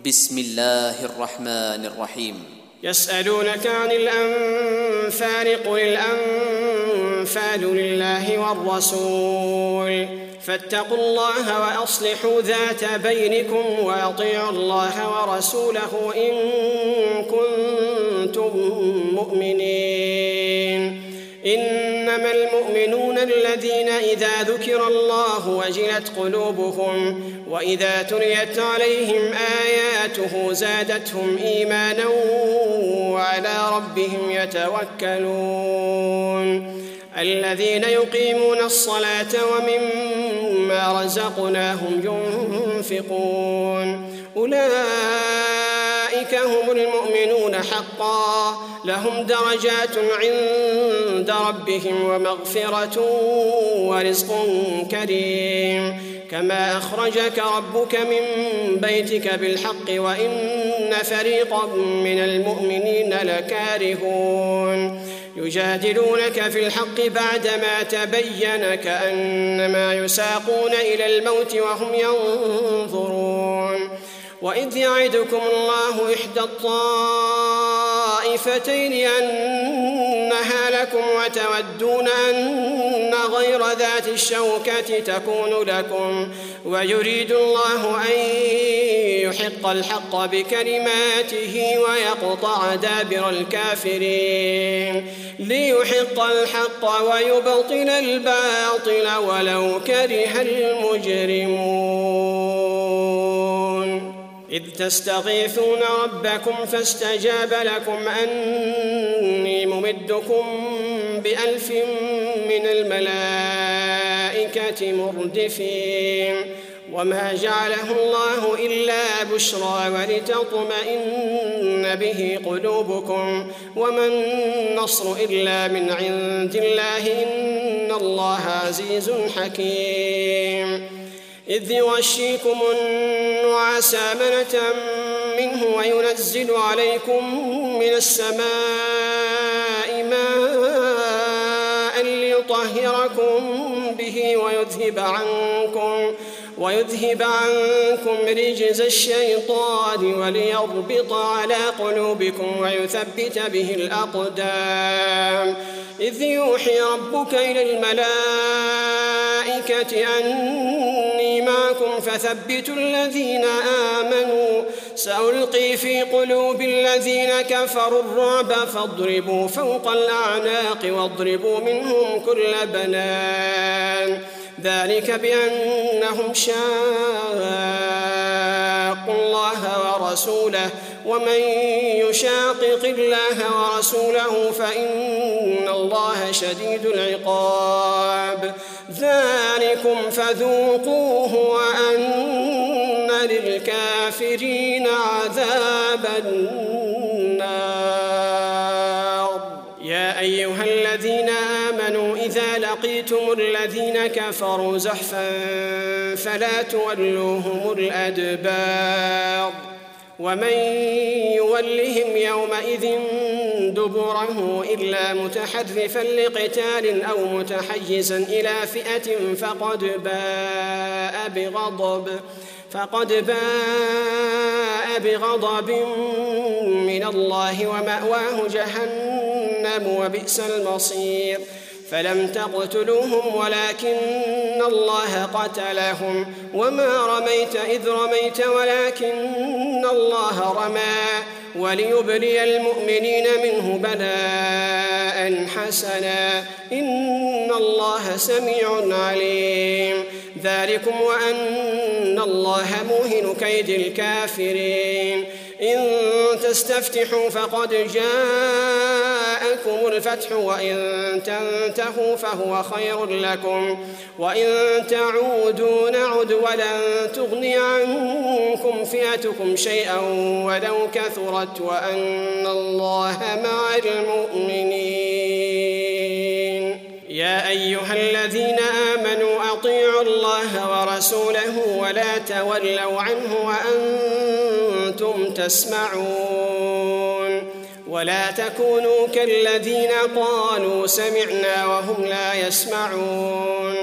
بسم الله الرحمن الرحيم. يسألونك عن الأنفال قل الأنفال لله والرسول فاتقوا الله وأصلحوا ذات بينكم وأطيعوا الله ورسوله إن كنتم مؤمنين. إنما المؤمنون الذين إذا ذكر الله وجلت قلوبهم وإذا تليت عليهم آياته زادتهم إيمانا وعلى ربهم يتوكلون. الذين يقيمون الصلاة ومما رزقناهم ينفقون أولئك هم المؤمنون حقا لهم درجات عند ربهم ومغفرة ورزق كريم. كما أخرجك ربك من بيتك بالحق وإن فريقا من المؤمنين لكارهون يجادلونك في الحق بعدما تبين كأنما يساقون إلى الموت وهم ينظرون. وإذ يعدكم الله إحدى الطائفتين أنها لكم وتودون أن غير ذات الشوكة تكون لكم ويريد الله أن يحق الحق بكلماته ويقطع دابر الكافرين ليحق الحق ويبطل الباطل ولو كره المجرمون. إذ تستغيثون ربكم فاستجاب لكم أني ممدكم ب1000 من الملائكة مردفين. وما جعله الله إلا بشرى ولتطمئن به قلوبكم وما النصر إلا من عند الله إن الله عزيز حكيم. إذ يغشيكم النعاس أمنة منه وينزل عليكم من السماء ماء ليطهركم به ويذهب عنكم رجز الشيطان وليربط على قلوبكم ويثبت به الأقدام. إذ يوحي ربك إلى الملائكة أني معكم فثبتوا الذين آمنوا سألقي في قلوب الذين كفروا الرعب فاضربوا فوق الأعناق واضربوا منهم كل بنان. ذلك بأنهم شاقوا الله ورسوله ومن يشاقق الله ورسوله فإن الله شديد العقاب. ذلكم فذوقوه وأن للكافرين عذاب النار. يا أيها الذين آمنوا إذا لقيتم الذين كفروا زحفا فلا تولوهم الأدبار. ومن يولهم يومئذ دبره إلا متحرفا لقتال أو متحيزا إلى فئة فقد باء بغضب من الله ومأواه جهنم وبئس المصير. فلم تقتلوهم ولكن الله قتلهم وما رميت إذ رميت ولكن الله رمى وليبلي المؤمنين منه بلاء حسنا إن الله سميع عليم. ذلكم وأن الله موهن كيد الكافرين. إن تستفتحوا فقد جاءكم الفتح وإن تنتهوا فهو خير لكم وإن تعودوا نعد ولن تغني عنكم فئتكم شيئا ولو كثرت وأن الله مع المؤمنين. يا أيها الذين آمنوا أطيعوا الله ورسوله ولا تولوا عنه وأنتم تسمعون. ولا تكونوا كالذين قالوا سمعنا وهم لا يسمعون.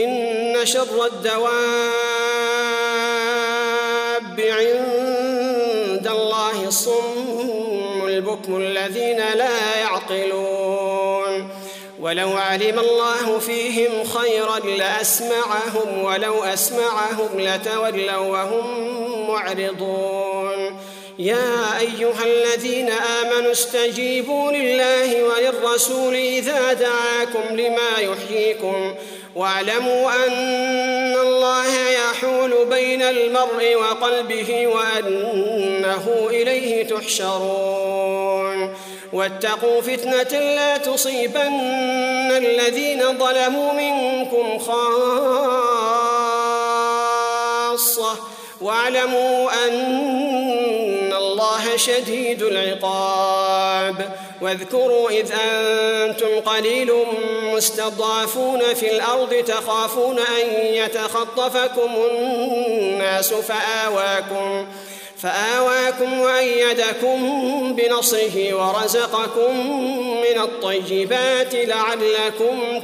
إن شر الدواب عند عند الله الصم البكم الذين لا يعقلون ولو علم الله فيهم خيرا لأسمعهم ولو أسمعهم لتولوا وهم معرضون يا أيها الذين آمنوا استجيبوا لله وللرسول إذا دعاكم لما يحييكم واعلموا أن الله يحول بين المرء وقلبه وأنه إليه تحشرون واتقوا فتنة لا تصيبن الذين ظلموا منكم خاصة واعلموا أن الله شديد العقاب واذكروا إذ أنتم قليل مستضعفون في الأرض تخافون أن يتخطفكم الناس فآواكم وأيدكم بنصره ورزقكم من الطيبات لعلكم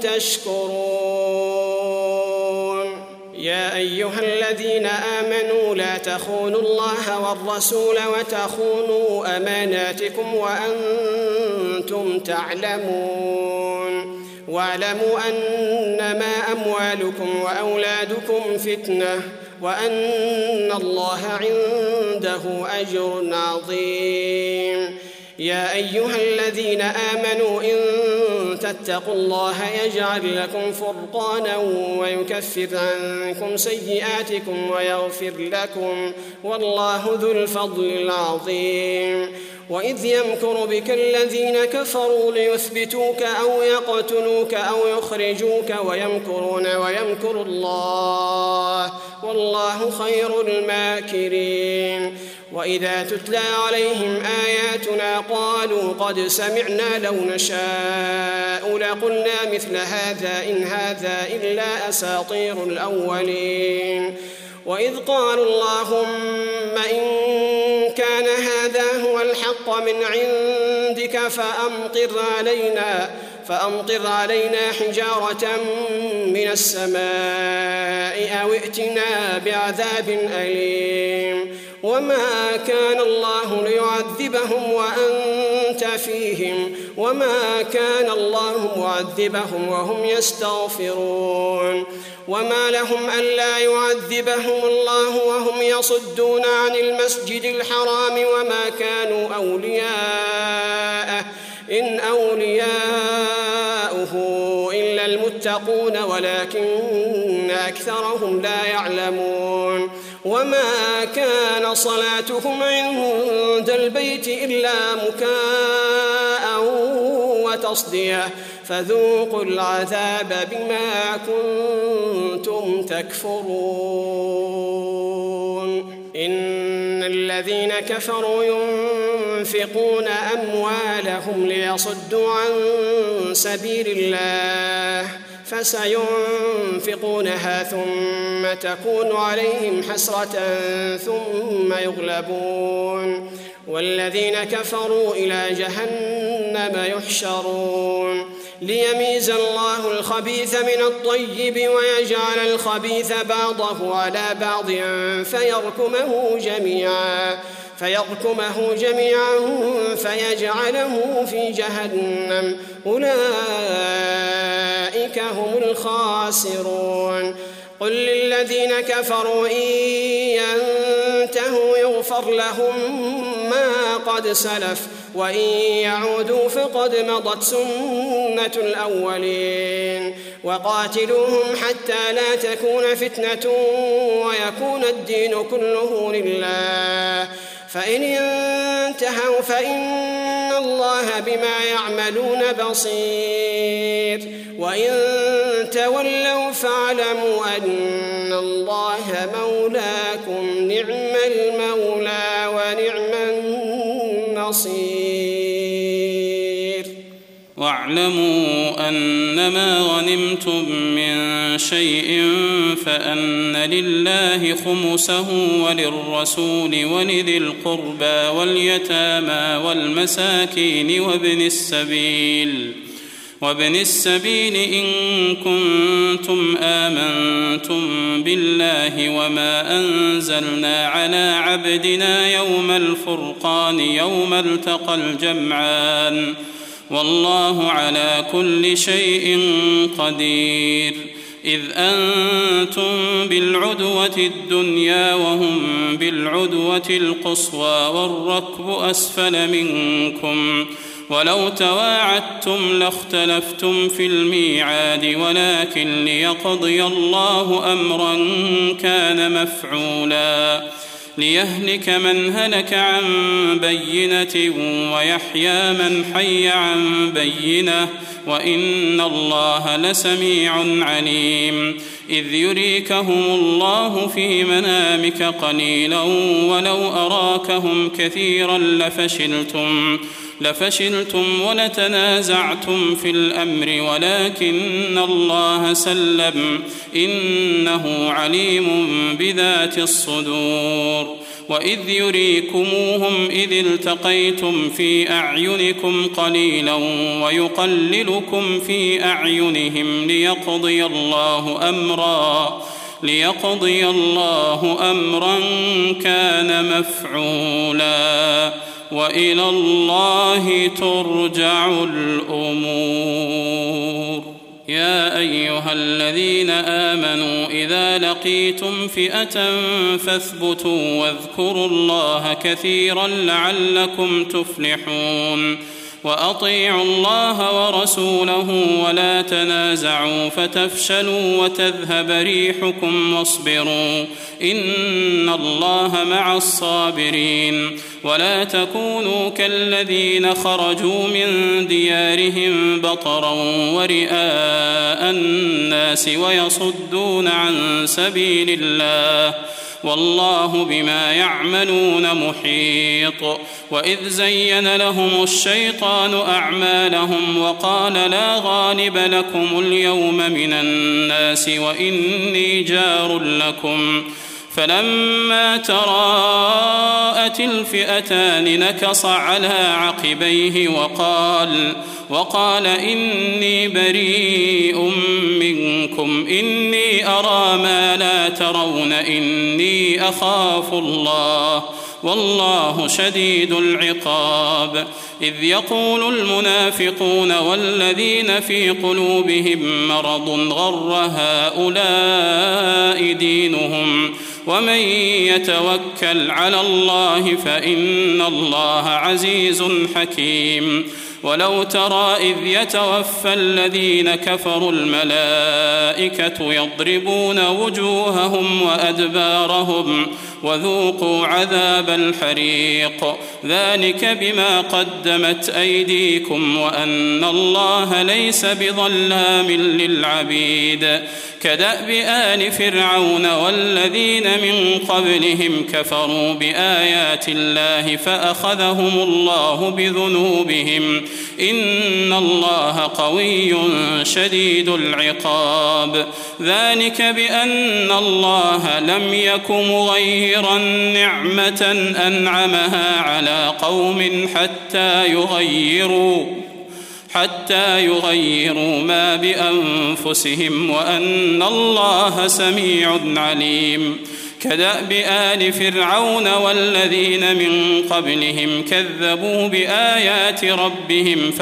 تشكرون يا أيها الذين آمنوا لا تخونوا الله والرسول وتخونوا أماناتكم وأنتم تعلمون واعلموا أنما أموالكم وأولادكم فتنة وأن الله عنده أجر عظيم يا أيها الذين آمنوا إن تتقوا الله يجعل لكم فرقانا ويكفر عنكم سيئاتكم ويغفر لكم والله ذو الفضل العظيم وإذ يمكر بك الذين كفروا ليثبتوك أو يقتلوك أو يخرجوك ويمكرون ويمكر الله والله خير الماكرين وإذا تتلى عليهم آياتنا قالوا قد سمعنا لو نشاء لقلنا مثل هذا إن هذا إلا أساطير الأولين وإذ قالوا اللهم إن كان هذا هو الحق من عندك فأمطر علينا حجارة من السماء أو ائتنا بعذاب أليم وما كان الله ليعذبهم وأنت فيهم وما كان الله معذبهم وهم يستغفرون وما لهم ألا يعذبهم الله وهم يصدون عن المسجد الحرام وما كانوا أولياءه إن أولياؤه إلا المتقون ولكن أكثرهم لا يعلمون وما كان صلاتهم عند البيت إلا مكاء وتصدية فذوقوا العذاب بما كنتم تكفرون إن الذين كفروا ينفقون أموالهم ليصدوا عن سبيل الله فسينفقونها ثم تكون عليهم حسرة ثم يغلبون والذين كفروا إلى جهنم يحشرون ليميز الله الخبيث من الطيب ويجعل الخبيث بعضه على بعض فيركمه جميعا فيجعله في جهنم أولئك هم الخاسرون قل للذين كفروا إن ينتهوا يغفر لهم ما قد سلف وإن يعودوا فقد مضت سنة الأولين وقاتلوهم حتى لا تكون فتنة ويكون الدين كله لله فإن انتهوا فإن الله بما يعملون بصير وإن تولوا فاعلموا أن الله مولاكم نعم المولى ونعم النصير واعلموا أنما غنمتم من شيء فأن لله خمسه وللرسول ولذي القربى واليتامى والمساكين وابن السبيل وابن السبيل إن كنتم آمنتم بالله وما أنزلنا على عبدنا يوم الفرقان يوم التقى الجمعان والله على كل شيء قدير إذ أنتم بالعدوة الدنيا وهم بالعدوة القصوى والركب أسفل منكم ولو تواعدتم لاختلفتم في الميعاد ولكن ليقضي الله أمرا كان مفعولا ليهلك من هلك عن بينة ويحيى من حي عن بينة وإن الله لسميع عليم إذ يريكهم الله في منامك قليلا ولو أراكهم كثيرا لفشلتم ولتنازعتم في الأمر ولكن الله سلم إنه عليم بذات الصدور وإذ يريكموهم إذ التقيتم في أعينكم قليلا ويقللكم في أعينهم ليقضي الله أمرا كان مفعولا وإلى الله ترجع الأمور يا أيها الذين آمنوا إذا لقيتم فئة فاثبتوا واذكروا الله كثيرا لعلكم تفلحون وأطيعوا الله ورسوله ولا تنازعوا فتفشلوا وتذهب ريحكم واصبروا إن الله مع الصابرين ولا تكونوا كالذين خرجوا من ديارهم بطرا ورئاء الناس ويصدون عن سبيل الله والله بما يعملون محيط وإذ زين لهم الشيطان أعمالهم وقال لا غالب لكم اليوم من الناس وإني جار لكم فلما تراءت الفئتان نكص على عقبيه وقال إني بريء منكم إني أرى ما لا ترون إني أخاف الله والله شديد العقاب إذ يقول المنافقون والذين في قلوبهم مرض غر هؤلاء دينهم ومن يتوكل على الله فإن الله عزيز حكيم ولو ترى إذ يتوفى الذين كفروا الملائكة يضربون وجوههم وأدبارهم وذوقوا عذاب الحريق ذلك بما قدمت أيديكم وأن الله ليس بظلام للعبيد كدأب آل فرعون والذين من قبلهم كفروا بآيات الله فأخذهم الله بذنوبهم إن الله قوي شديد العقاب ذلك بأن الله لم يك مغيرا نعمة أنعمها على قوم حتى يغيروا ما بأنفسهم وأن الله سميع عليم كدأب آل فرعون والذين من قبلهم كذبوا بآيات ربهم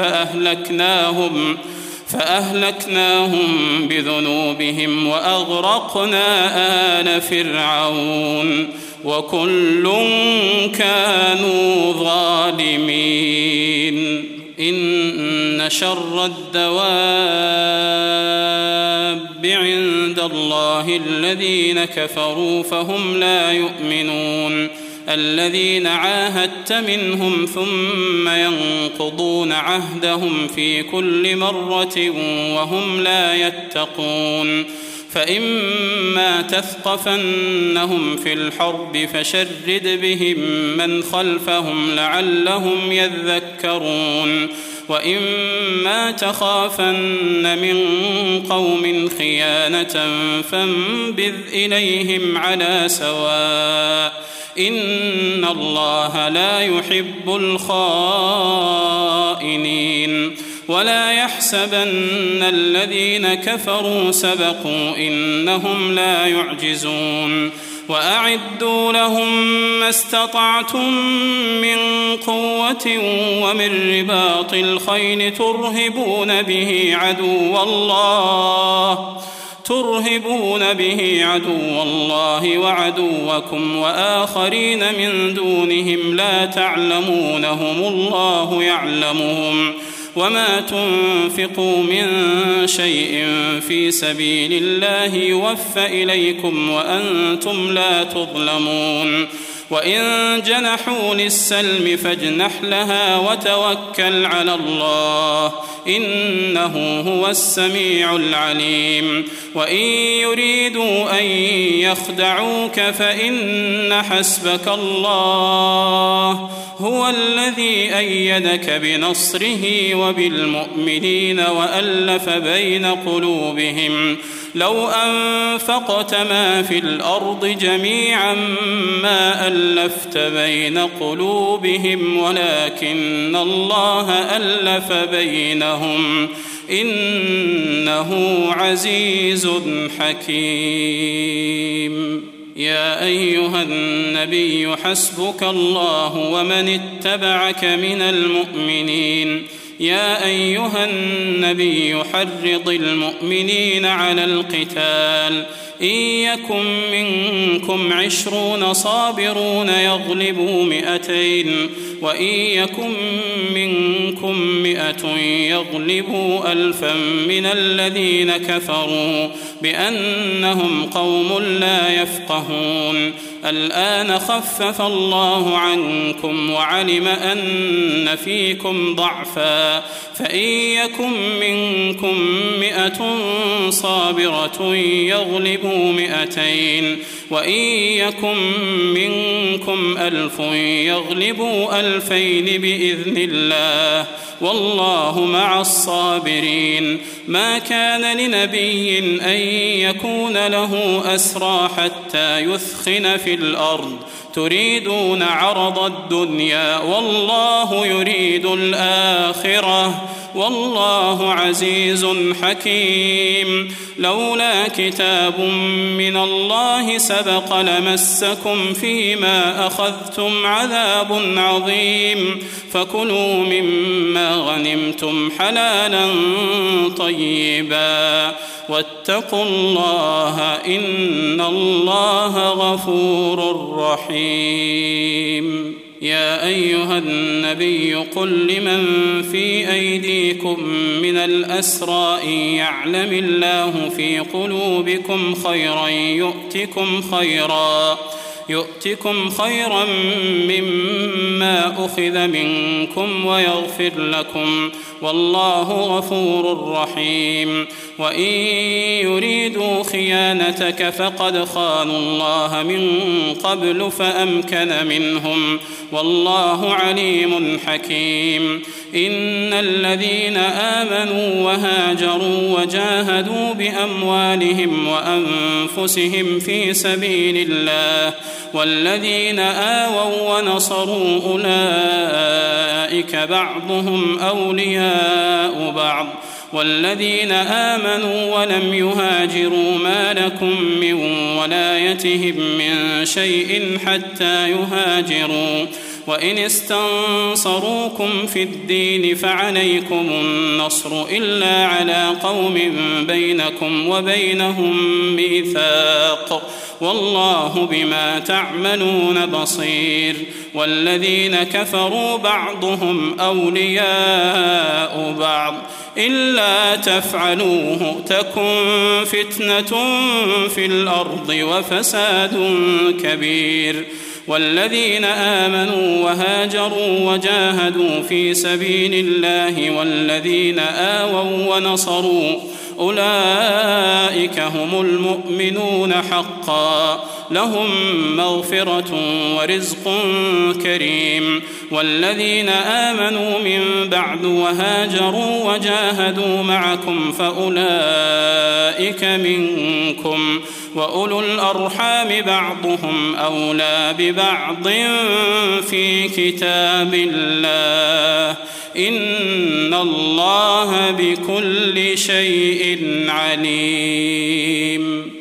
فأهلكناهم بذنوبهم وأغرقنا آل فرعون وكل كانوا ظالمين إن شر الدواب عند الله الذين كفروا فهم لا يؤمنون الذين عاهدت منهم ثم ينقضون عهدهم في كل مرة وهم لا يتقون فإما تثقفنهم في الحرب فشرد بهم من خلفهم لعلهم يذكرون وإما تخافن من قوم خيانة فانبذ إليهم على سواء إن الله لا يحب الخائنين ولا يحسبن الذين كفروا سبقوا إنهم لا يعجزون وأعدوا لهم ما استطعتم من قوة ومن رباط الخيل ترهبون به عدو الله وعدوكم وآخرين من دونهم لا تعلمونهم الله يعلمهم وما تنفقوا من شيء في سبيل الله يوفى إليكم وأنتم لا تظلمون وإن جنحوا للسلم فاجنح لها وتوكل على الله إنه هو السميع العليم وإن يريدوا أن يخدعوك فإن حسبك الله هو الذي أيدك بنصره وبالمؤمنين وألف بين قلوبهم لو أنفقت ما في الأرض جميعا ما ألفت بين قلوبهم ولكن الله ألف بينهم إنه عزيز حكيم. يا أيها النبي حسبك الله ومن اتبعك من المؤمنين. يا أيها النبي حرض المؤمنين على القتال إن يكن منكم 20 صابرون يغلبوا 200 وإن يكن منكم 100 يغلبوا 1000 من الذين كفروا بأنهم قوم لا يفقهون. الآن خفف الله عنكم وعلم أن فيكم ضعفا فإن يكن منكم 100 صابرة يغلبوا 200 وإن يكن منكم 1000 يغلبوا 2000 بإذن الله والله مع الصابرين. ما كان لنبي أن يكون له أسرى حتى يثخن في الأرض تريدون عرض الدنيا والله يريد الآخرة والله عزيز حكيم. لولا كتاب من الله سبق لمسكم فيما أخذتم عذاب عظيم فكلوا مما غنمتم حلالا طيبا واتقوا الله إن الله غفور رحيم. يا أيها النبي قل لمن في أيديكم من الأسرى إن يعلم الله في قلوبكم خيرا يؤتكم خيرا مما أخذ منكم ويغفر لكم والله غفور رحيم. وإن يريدوا خيانتك فقد خانوا الله من قبل فأمكن منهم والله عليم حكيم. إن الذين آمنوا وهاجروا وجاهدوا بأموالهم وأنفسهم في سبيل الله والذين آووا ونصروا أولئك بعضهم أولياء بعض والذين آمنوا ولم يهاجروا ما لكم من ولايتهم من شيء حتى يهاجروا وإن استنصروكم في الدين فعليكم النصر إلا على قوم بينكم وبينهم ميثاق والله بما تعملون بصير. والذين كفروا بعضهم أولياء بعض إلا تفعلوه تكن فتنة في الأرض وفساد كبير. والذين آمنوا وهاجروا وجاهدوا في سبيل الله والذين آووا ونصروا أولئك هم المؤمنون حقا لهم مغفرة ورزق كريم. والذين آمنوا من بعد وهاجروا وجاهدوا معكم فأولئك منكم وأولو الأرحام بعضهم أولى ببعض في كتاب الله إن الله بكل شيء عليم.